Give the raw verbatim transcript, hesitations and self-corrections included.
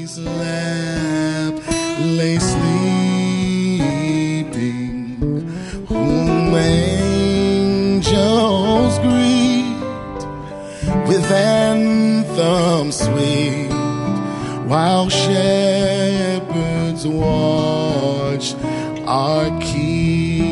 lap lay sleeping, whom angels greet with anthems sweet, while shepherds watch our King.